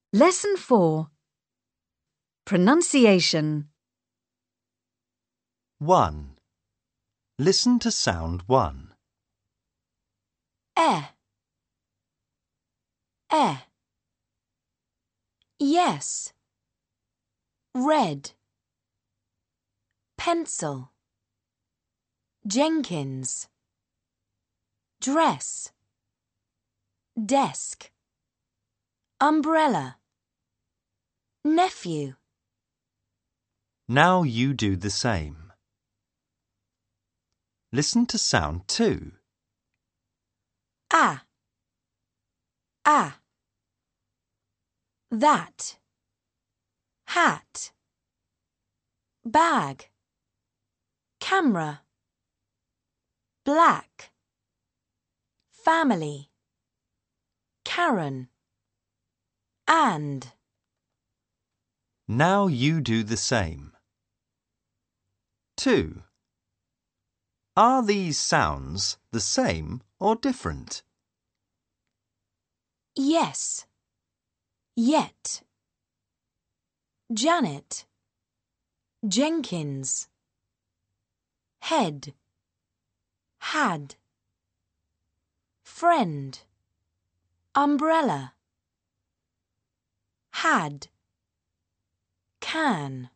Lesson 4. Pronunciation. 1. Listen to sound 1. Yes. Red. Pencil. Jenkins. Dress. Desk. Umbrella. Nephew. Now you do the same. Listen to sound 2. Ah. That. Hat. Bag. Camera. Black. Family. Karen. And. Now you do the same. 2. Are these sounds the same or different? Yes. Yet. Janet. Jenkins. Head. Had. Friend. Umbrella. Had. Can.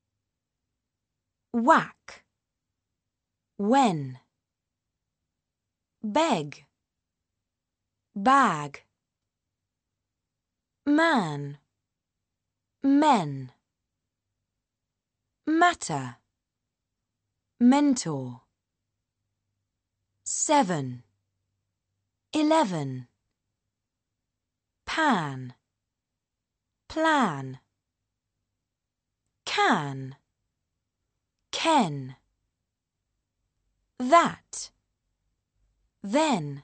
Whack. When. Beg. Bag. Man. Men. Matter. Mentor. 7. 11. Pan. Plan. Can. Ken. That. Then.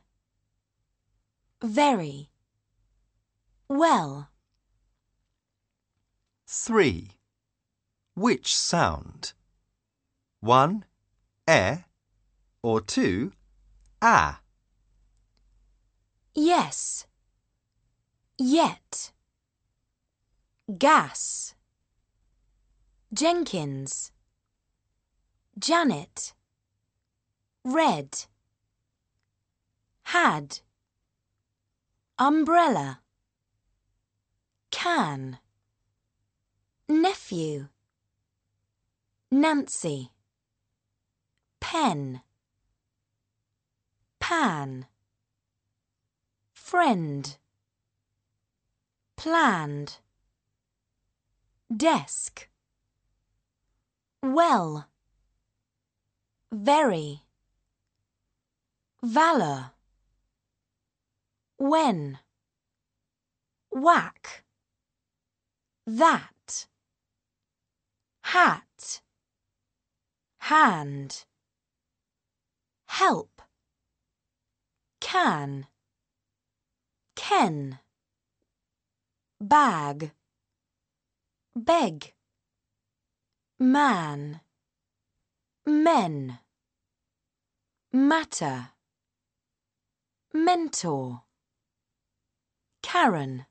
Very. Well. 3. Which sound? 1. Or 2. Yes. Yet. Gas. Jenkins. Janet. Red. Had. Umbrella. Can. Nephew. Nancy. Pen. Pan. Friend. Planned. Desk. Well. Very. Valor. When. Whack. That. Hat. Hand. Help. Can. Ken. Bag. Beg. Man. Men. Matter. Mentor. Karen.